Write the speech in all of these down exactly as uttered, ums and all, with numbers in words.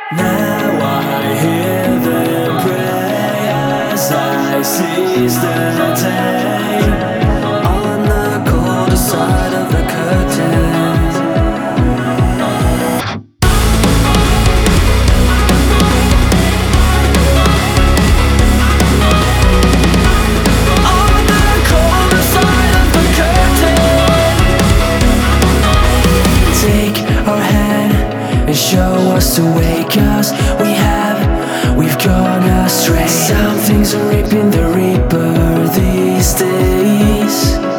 Now I hear them pray as I seize the day on the colder side of the curtain. On the colder side of the curtain. Take our hand and show us to wake us. We have, we've gone astray. Some things are reaping the reaper these days.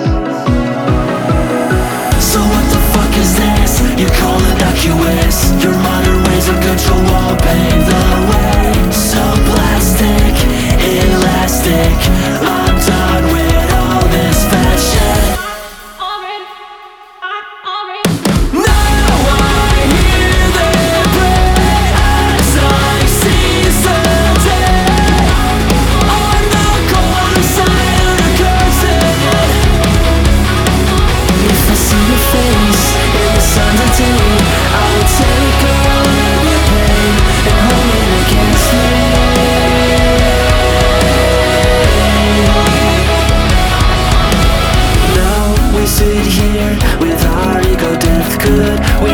So what the fuck is this? You call it innocuous. Your modern ways of control won't pave the way. So plastic, elastic, I'm done with all this fat shit. With our ego death good.